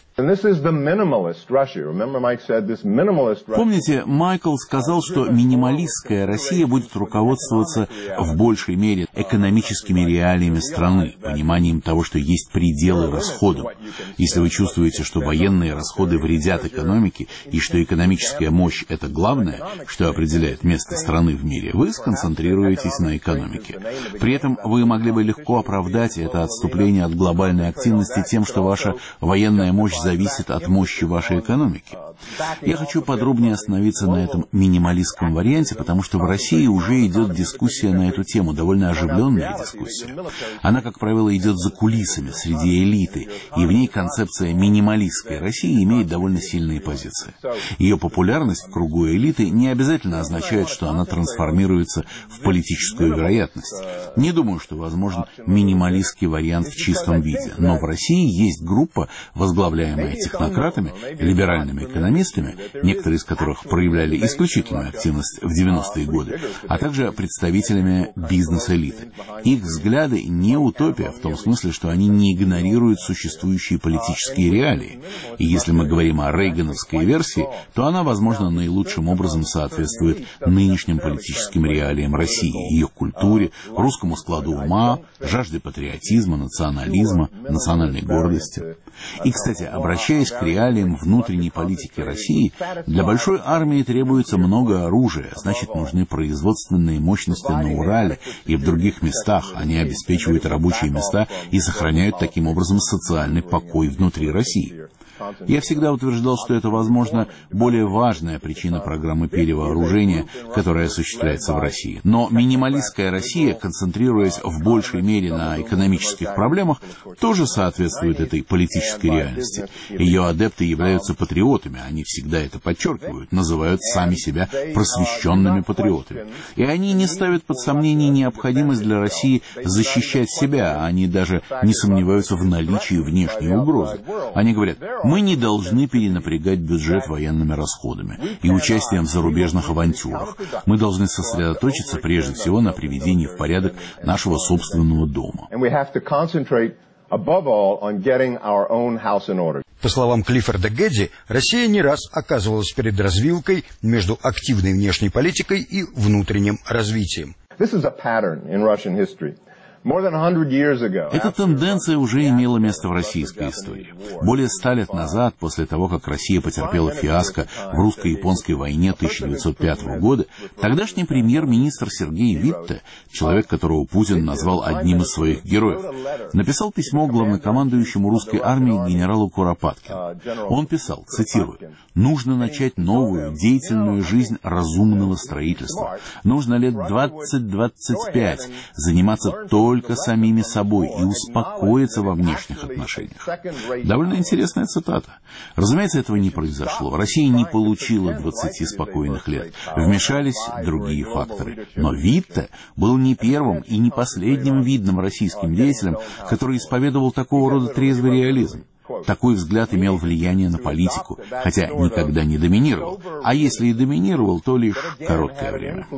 Помните, Майкл сказал, что минималистская Россия будет руководствоваться в большей мере экономическими реалиями страны, пониманием того, что есть пределы расходам. Если вы чувствуете, что военные расходы вредят экономике, и что экономическая мощь — это главное, что определяет место страны в мире, вы сконцентрируетесь на экономике. При этом вы могли бы легко оправдать это отступление от глобальной активности тем, что ваша военная мощь зависит от мощи вашей экономики. Я хочу подробнее остановиться на этом минималистском варианте, потому что в России уже идет дискуссия на эту тему, довольно оживленная дискуссия. Она, как правило, идет за кулисами, среди элиты, и в ней концепция минималистской России имеет довольно сильные позиции. Ее популярность в кругу элиты не обязательно означает, что она трансформируется в политическую вероятность. Не думаю, что возможен минималистский вариант в чистом виде, но в России есть группа, возглавляемая технократами, либеральными экономистами, некоторые из которых проявляли исключительную активность в 90-е годы, а также представителями бизнес-элиты. Их взгляды не утопия в том смысле, что они не игнорируют существующие политические реалии. И если мы говорим о рейгановской версии, то она, возможно, наилучшим образом соответствует нынешним политическим реалиям России, ее культуре, русскому складу ума, жажде патриотизма, национализма, национальной гордости. И, кстати, обращаясь к реалиям внутренней политики России, для большой армии требуется много оружия, значит, нужны производственные мощности на Урале и в других местах. Они обеспечивают рабочие места и сохраняют таким образом социальный покой внутри России. Я всегда утверждал, что это, возможно, более важная причина программы перевооружения, которая осуществляется в России. Но минималистская Россия, концентрируясь в большей мере на экономических проблемах, тоже соответствует этой политической реальности. Ее адепты являются патриотами, они всегда это подчеркивают, называют сами себя просвещенными патриотами. И они не ставят под сомнение необходимость для России защищать себя, они даже не сомневаются в наличии внешней угрозы. Они говорят: мы не должны перенапрягать бюджет военными расходами и участием в зарубежных авантюрах. Мы должны сосредоточиться прежде всего на приведении в порядок нашего собственного дома. По словам Клиффорда Гэдди, Россия не раз оказывалась перед развилкой между активной внешней политикой и внутренним развитием. Эта тенденция уже имела место в российской истории. Более 100 лет назад, после того, как Россия потерпела фиаско в русско-японской войне 1905 года, тогдашний премьер-министр Сергей Витте, человек, которого Путин назвал одним из своих героев, написал письмо главнокомандующему русской армии генералу Куропаткину. Он писал, цитирую: «Нужно начать новую, деятельную жизнь разумного строительства. Нужно лет 20-25 заниматься только только самими собой и успокоиться во внешних отношениях. Довольно интересная цитата. Разумеется, этого не произошло. Россия не получила 20 спокойных лет. Вмешались другие факторы. Но Витте был не первым и не последним видным российским деятелем, который исповедовал такого рода трезвый реализм. Такой взгляд имел влияние на политику, хотя никогда не доминировал, а если и доминировал, то лишь короткое время.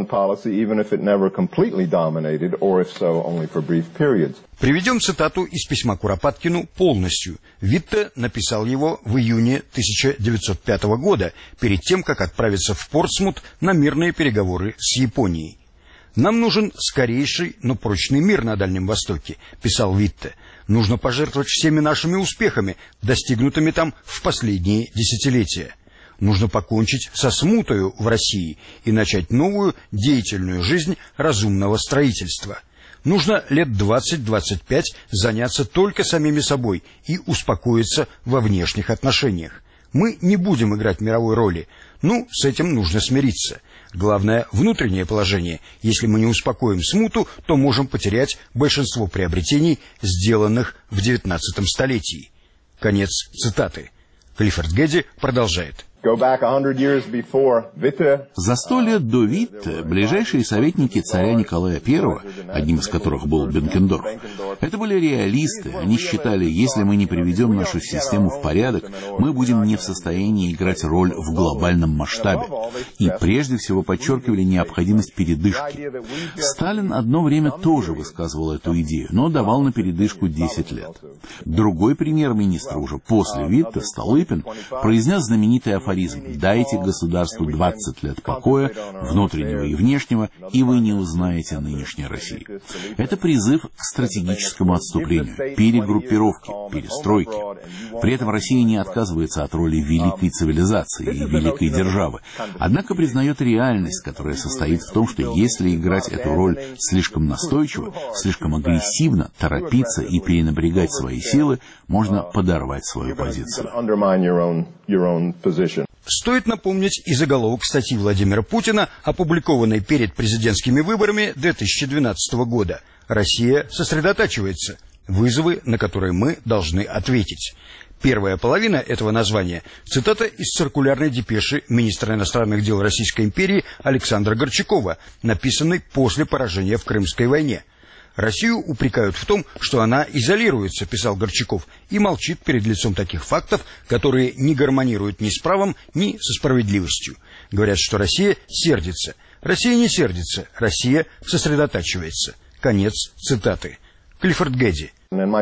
Приведем цитату из письма Куропаткину полностью. Витте написал его в июне 1905 года, перед тем, как отправиться в Портсмут на мирные переговоры с Японией. «Нам нужен скорейший, но прочный мир на Дальнем Востоке», — писал Витте. «Нужно пожертвовать всеми нашими успехами, достигнутыми там в последние десятилетия. Нужно покончить со смутою в России и начать новую деятельную жизнь разумного строительства. Нужно лет 20-25 заняться только самими собой и успокоиться во внешних отношениях. Мы не будем играть мировой роли. С этим нужно смириться. Главное — внутреннее положение. Если мы не успокоим смуту, то можем потерять большинство приобретений, сделанных в XIX столетии». Конец цитаты. Клиффорд Гэдди продолжает. За 100 лет до Витте ближайшие советники царя Николая I, одним из которых был Бенкендорф, это были реалисты. Они считали, если мы не приведем нашу систему в порядок, мы будем не в состоянии играть роль в глобальном масштабе. И прежде всего подчеркивали необходимость передышки. Сталин одно время тоже высказывал эту идею, но давал на передышку 10 лет. Другой премьер-министр уже после Витте, Столыпин, произнес знаменитый афоризм: «Дайте государству 20 лет покоя, внутреннего и внешнего, и вы не узнаете нынешней России». Это призыв к стратегическому отступлению, перегруппировке, перестройке. При этом Россия не отказывается от роли великой цивилизации и великой державы, однако признает реальность, которая состоит в том, что если играть эту роль слишком настойчиво, слишком агрессивно, торопиться и перенапрягать свои силы, можно подорвать свою позицию. Стоит напомнить и заголовок статьи Владимира Путина, опубликованной перед президентскими выборами 2012 года. «Россия сосредотачивается. Вызовы, на которые мы должны ответить». Первая половина этого названия – цитата из циркулярной депеши министра иностранных дел Российской империи Александра Горчакова, написанной после поражения в Крымской войне. «Россию упрекают в том, что она изолируется», — писал Горчаков, и молчит перед лицом таких фактов, которые не гармонируют ни с правом, ни со справедливостью. Говорят, что Россия сердится. Россия не сердится, Россия сосредотачивается. Конец цитаты. Клиффорд Гэдди.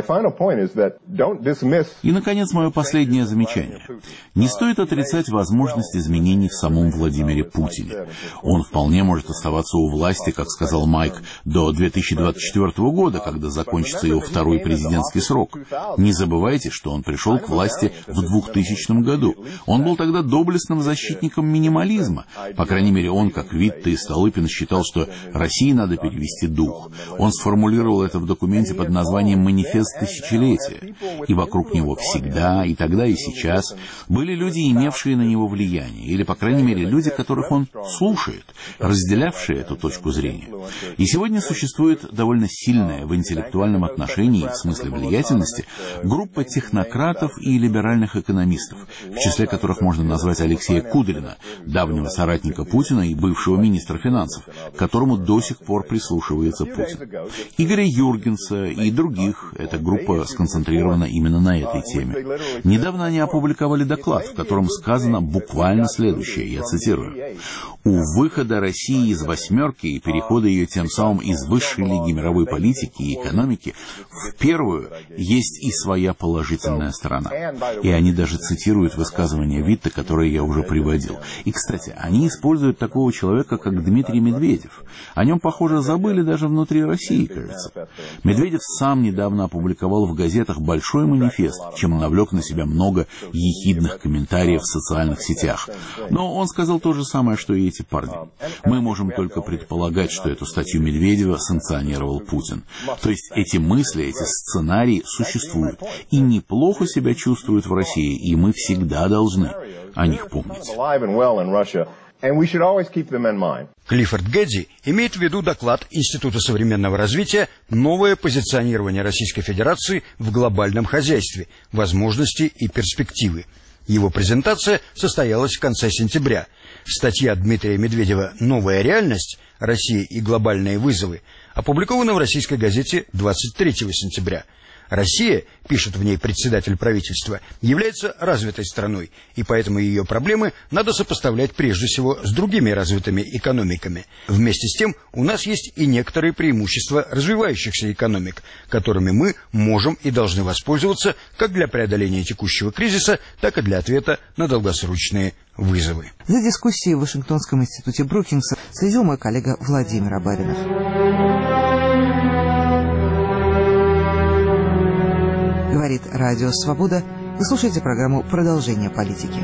И, наконец, мое последнее замечание. Не стоит отрицать возможность изменений в самом Владимире Путине. Он вполне может оставаться у власти, как сказал Майк, до 2024 года, когда закончится его второй президентский срок. Не забывайте, что он пришел к власти в 2000 году. Он был тогда доблестным защитником минимализма. По крайней мере, он, как Витте и Столыпин, считал, что России надо перевести дух. Он сформулировал это в документе под названием «Манифест тысячелетия», и вокруг него всегда, и тогда, и сейчас, были люди, имевшие на него влияние, или, по крайней мере, люди, которых он слушает, разделявшие эту точку зрения. И сегодня существует довольно сильная в интеллектуальном отношении, в смысле влиятельности, группа технократов и либеральных экономистов, в числе которых можно назвать Алексея Кудрина, давнего соратника Путина и бывшего министра финансов, к которому до сих пор прислушивается Путин, Игоря Юргенса и других. Эта группа сконцентрирована именно на этой теме. Недавно они опубликовали доклад, в котором сказано буквально следующее, я цитирую: «У выхода России из восьмерки и перехода ее тем самым из высшей лиги мировой политики и экономики в первую есть и своя положительная сторона». И они даже цитируют высказывание Витте, которое я уже приводил. И, кстати, они используют такого человека, как Дмитрий Медведев. О нем, похоже, забыли даже внутри России, кажется. Медведев сам недавно опубликовал в газетах большой манифест, чем навлек на себя много ехидных комментариев в социальных сетях. Но он сказал то же самое, что и эти парни. Мы можем только предполагать, что эту статью Медведева санкционировал Путин. То есть эти мысли, эти сценарии существуют и неплохо себя чувствуют в России, и мы всегда должны о них помнить. Клиффорд Гэдди имеет в виду доклад Института современного развития «Новое позиционирование Российской Федерации в глобальном хозяйстве. Возможности и перспективы». Его презентация состоялась в конце сентября. Статья Дмитрия Медведева «Новая реальность. Россия и глобальные вызовы» опубликована в российской газете 23 сентября. Россия, пишет в ней председатель правительства, является развитой страной, и поэтому ее проблемы надо сопоставлять прежде всего с другими развитыми экономиками. Вместе с тем у нас есть и некоторые преимущества развивающихся экономик, которыми мы можем и должны воспользоваться как для преодоления текущего кризиса, так и для ответа на долгосрочные вызовы. За дискуссией в Вашингтонском институте Брукингса следил мой коллега Владимир Абаринов. Говорит Радио Свобода. Вы слушаете программу «Продолжение политики».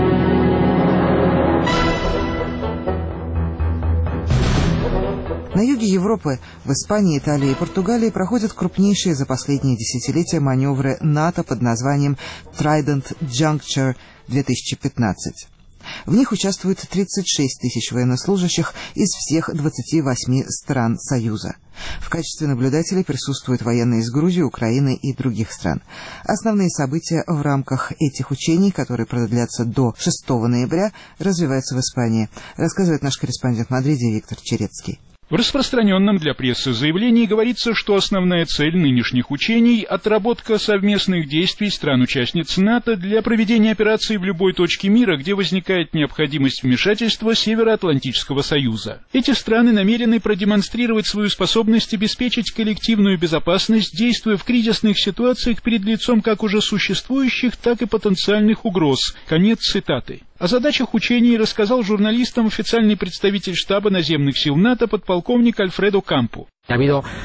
На юге Европы, в Испании, Италии и Португалии проходят крупнейшие за последние десятилетия маневры НАТО под названием Trident Juncture 2015. В них участвуют 36 тысяч военнослужащих из всех 28 стран Союза. В качестве наблюдателей присутствуют военные из Грузии, Украины и других стран. Основные события в рамках этих учений, которые продлятся до 6 ноября, развиваются в Испании, рассказывает наш корреспондент в Мадриде Виктор Черецкий. В распространенном для прессы заявлении говорится, что основная цель нынешних учений – отработка совместных действий стран-участниц НАТО для проведения операций в любой точке мира, где возникает необходимость вмешательства Североатлантического Союза. Эти страны намерены продемонстрировать свою способность обеспечить коллективную безопасность, действуя в кризисных ситуациях перед лицом как уже существующих, так и потенциальных угроз. Конец цитаты. О задачах учений рассказал журналистам официальный представитель штаба наземных сил НАТО подполковник Альфредо Кампо. В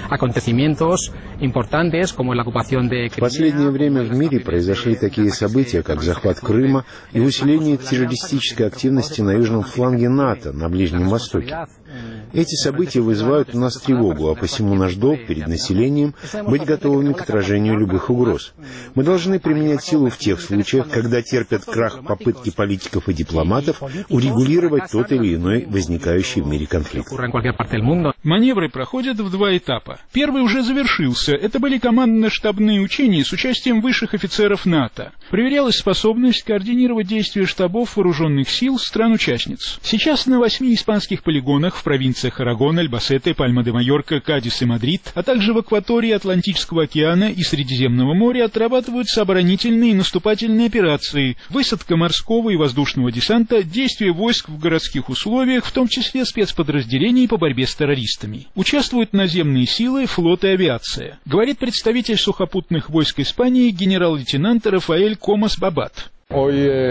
последнее время в мире произошли такие события, как захват Крыма и усиление террористической активности на южном фланге НАТО на Ближнем Востоке. Эти события вызывают у нас тревогу, а посему наш долг перед населением быть готовыми к отражению любых угроз. Мы должны применять силу в тех случаях, когда терпят крах попытки политиков и дипломатов урегулировать тот или иной возникающий в мире конфликт. Маневры проходят в два этапа. Первый уже завершился. Это были командно-штабные учения с участием высших офицеров НАТО. Проверялась способность координировать действия штабов вооруженных сил стран-участниц. Сейчас на 8 испанских полигонах в провинциях Арагон, Альбасете, Пальма-де-Майорка, Кадис и Мадрид, а также в акватории Атлантического океана и Средиземного моря отрабатываются оборонительные и наступательные операции, высадка морского и воздушного десанта, действия войск в городских условиях, в том числе спецподразделений по борьбе с террористами. Участвуют наземные силы, флот и авиация, говорит представитель сухопутных войск Испании генерал-лейтенант Рафаэль Комас Бабат. Мы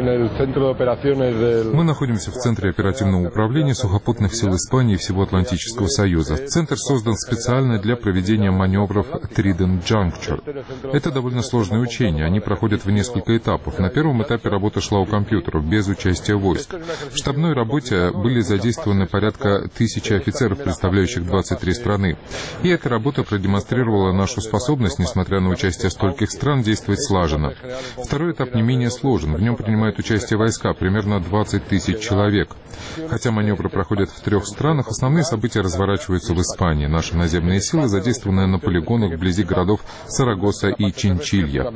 находимся в Центре оперативного управления сухопутных сил Испании и всего Атлантического Союза. Центр создан специально для проведения маневров Trident Juncture. Это довольно сложные учения, они проходят в несколько этапов. На первом этапе работа шла у компьютеров, без участия войск. В штабной работе были задействованы порядка 1000 офицеров, представляющих 23 страны. И эта работа продемонстрировала нашу способность, несмотря на участие стольких стран, действовать слаженно. Второй этап не менее сложен. В нем принимают участие войска, примерно 20 тысяч человек. Хотя маневры проходят в 3 странах, основные события разворачиваются в Испании. Наши наземные силы задействованы на полигонах вблизи городов Сарагоса и Чинчилья.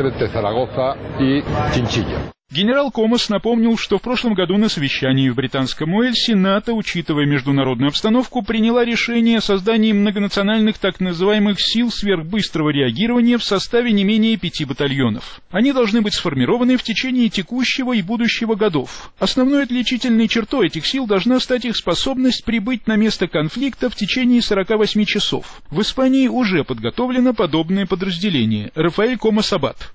Генерал Комас напомнил, что в прошлом году на совещании в британском Уэльсе НАТО, учитывая международную обстановку, приняла решение о создании многонациональных так называемых сил сверхбыстрого реагирования в составе не менее 5 батальонов. Они должны быть сформированы в течение текущего и будущего годов. Основной отличительной чертой этих сил должна стать их способность прибыть на место конфликта в течение 48 часов. В Испании уже подготовлено подобное подразделение. Рафаэль Комас Абат.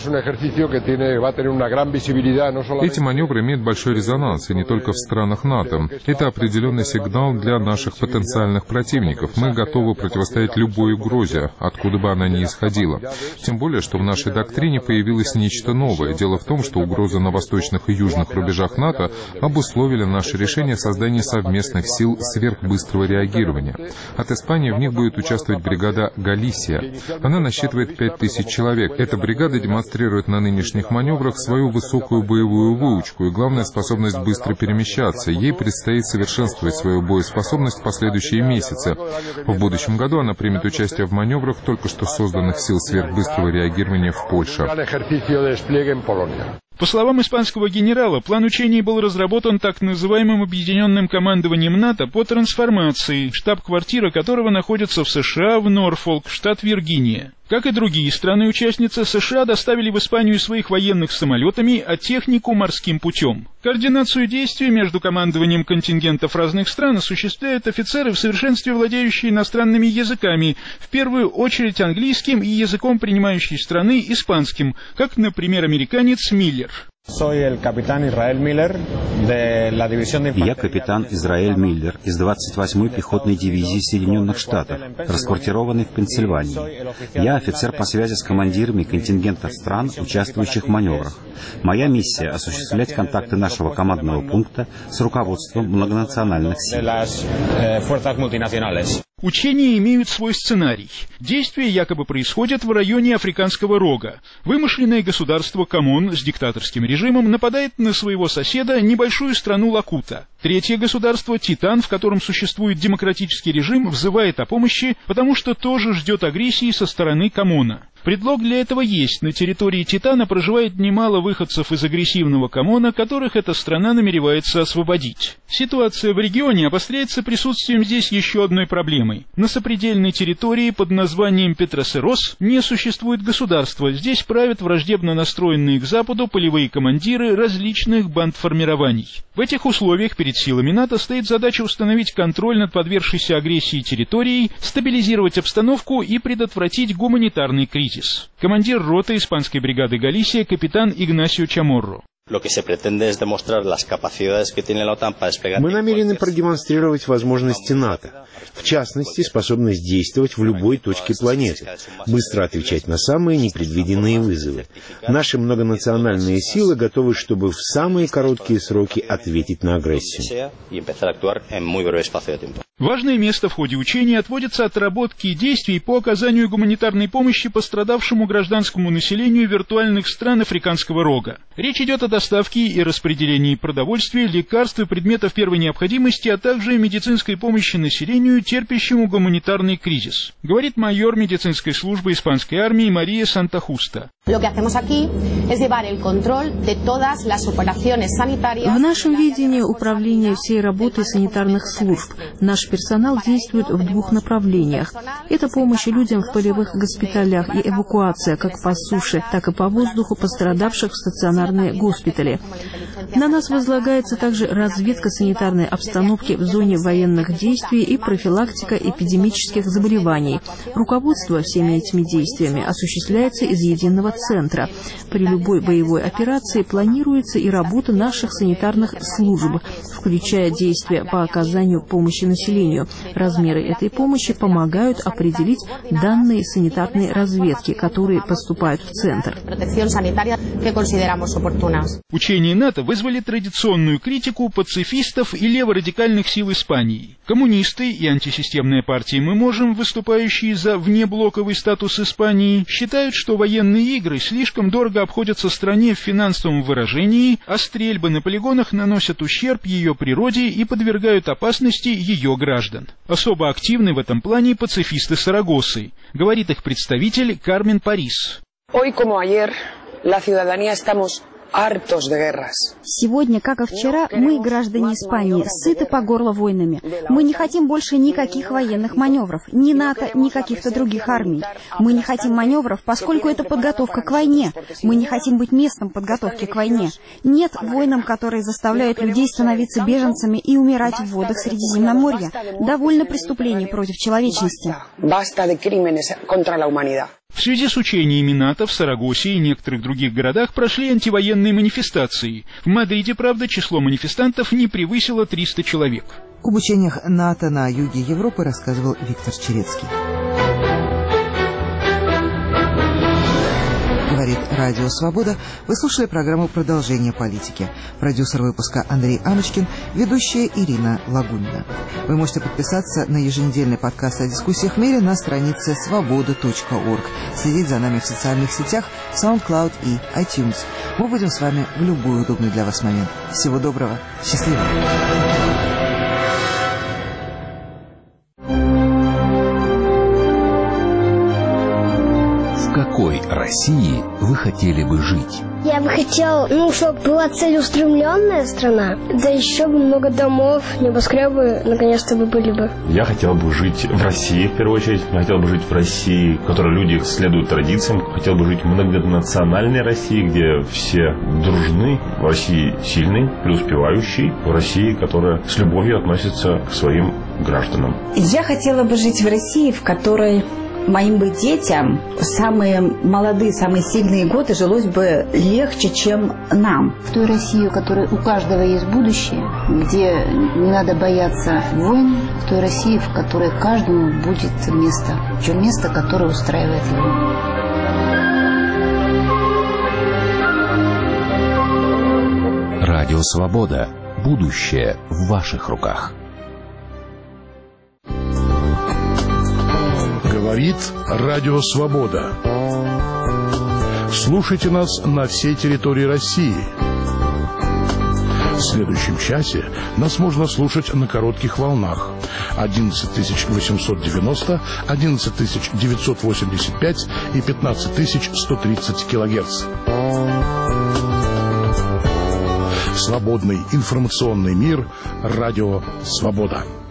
Эти маневры имеют большой резонанс, и не только в странах НАТО. Это определенный сигнал для наших потенциальных противников. Мы готовы противостоять любой угрозе, откуда бы она ни исходила. Тем более, что в нашей доктрине появилось нечто новое. Дело в том, что угрозы на восточных и южных рубежах НАТО обусловили наше решение в создании совместных сил сверхбыстрого реагирования. От Испании в них будет участвовать бригада «Галисия». Она насчитывает 5000 человек. Эта бригада демонстрирует на нынешних маневрах свою высокую высокую боевую выучку и, главное, способность быстро перемещаться. Ей предстоит совершенствовать свою боеспособность в последующие месяцы. В будущем году она примет участие в маневрах только что созданных сил сверхбыстрого реагирования в Польше. По словам испанского генерала, план учений был разработан так называемым Объединенным командованием НАТО по трансформации, штаб-квартира которого находится в США в Норфолк, штат Виргиния. Как и другие страны-участницы, США доставили в Испанию своих военных самолетами, а технику морским путем. Координацию действий между командованием контингентов разных стран осуществляют офицеры, в совершенстве владеющие иностранными языками, в первую очередь английским и языком принимающей страны испанским, как, например, американец Миллер. Я капитан Израиль Миллер из 28-й пехотной дивизии Соединенных Штатов, расквартированной в Пенсильвании. Я офицер по связи с командирами контингентов стран, участвующих в маневрах. Моя миссия — осуществлять контакты нашего командного пункта с руководством многонациональных сил. Учения имеют свой сценарий. Действия якобы происходят в районе Африканского Рога. Вымышленное государство Камон с диктаторским режимом нападает на своего соседа, небольшую страну Лакута. Третье государство, Титан, в котором существует демократический режим, взывает о помощи, потому что тоже ждет агрессии со стороны Камона. Предлог для этого есть. На территории Титана проживает немало выходцев из агрессивного Камона, которых эта страна намеревается освободить. Ситуация в регионе обостряется присутствием здесь еще одной проблемой. На сопредельной территории под названием Петросерос не существует государства. Здесь правят враждебно настроенные к Западу полевые командиры различных бандформирований. В этих условиях перед силами НАТО стоит задача установить контроль над подвергшейся агрессии территорией, стабилизировать обстановку и предотвратить гуманитарный кризис. Командир роты испанской бригады Галисия капитан Игнасио Чаморро. Мы намерены продемонстрировать возможности НАТО, в частности, способность действовать в любой точке планеты, быстро отвечать на самые непредвиденные вызовы. Наши многонациональные силы готовы, чтобы в самые короткие сроки ответить на агрессию. Важное место в ходе учений отводится отработке действий по оказанию гуманитарной помощи пострадавшему гражданскому населению виртуальных стран Африканского Рога. Речь идет о доставке и распределении продовольствия, лекарств и предметов первой необходимости, а также медицинской помощи населению, терпящему гуманитарный кризис, говорит майор медицинской службы испанской армии Мария Сантахуста. В нашем видении управления всей работой санитарных служб наш персонал действует в двух направлениях. Это помощь людям в полевых госпиталях и эвакуация как по суше, так и по воздуху пострадавших в стационарные госпитали. На нас возлагается также разведка санитарной обстановки в зоне военных действий и профилактика эпидемических заболеваний. Руководство всеми этими действиями осуществляется из единого центра. При любой боевой операции планируется и работа наших санитарных служб, включая действия по оказанию помощи населению. Размеры этой помощи помогают определить данные санитарной разведки, которые поступают в центр. Учения НАТО вызвали традиционную критику пацифистов и леворадикальных сил Испании. Коммунисты и антисистемная партия «Мы можем», выступающие за внеблоковый статус Испании, считают, что военные игры слишком дорого обходятся стране в финансовом выражении, а стрельбы на полигонах наносят ущерб ее природе и подвергают опасности ее граждан. Особо активны в этом плане пацифисты Сарагосы, говорит их представитель Кармен Парис. Сегодня, как и вчера, мы, граждане Испании, сыты по горло войнами. Мы не хотим больше никаких военных маневров, ни НАТО, ни каких-то других армий. Мы не хотим маневров, поскольку это подготовка к войне. Мы не хотим быть местом подготовки к войне. Нет войнам, которые заставляют людей становиться беженцами и умирать в водах Средиземноморья. Довольно преступлений против человечности. В связи с учениями НАТО в Сарагосе и некоторых других городах прошли антивоенные манифестации. В Мадриде, правда, число манифестантов не превысило 300 человек. Об учениях НАТО на юге Европы рассказывал Виктор Черецкий. говорит Радио Свобода. Вы слушали программу «Продолжение политики». Продюсер выпуска Андрей Амочкин, ведущая Ирина Лагунина. Вы можете подписаться на еженедельный подкаст о дискуссиях в мире на странице svoboda.org, следить за нами в социальных сетях, SoundCloud и iTunes. Мы будем с вами в любой удобный для вас момент. Всего доброго. Счастливо. В какой России вы хотели бы жить? Я бы хотел, чтобы была целеустремленная страна, да еще бы много домов, небоскребы наконец-то бы были бы. Я хотел бы жить в России, в первую очередь. Я хотел бы жить в России, в которой люди следуют традициям. Хотел бы жить в многонациональной России, где все дружны. В России сильной, преуспевающей. В России, которая с любовью относится к своим гражданам. Я хотела бы жить в России, в которой моим бы детям в самые молодые, самые сильные годы жилось бы легче, чем нам. В той России, у которой у каждого есть будущее, где не надо бояться войн, в той России, в которой каждому будет место, причем место, которое устраивает его. Радио Свобода. Будущее в ваших руках. Говорит Радио Свобода. Слушайте нас на всей территории России. В следующем часе нас можно слушать на коротких волнах 11890, 11985 и 15130 килогерц. Свободный информационный мир. Радио Свобода.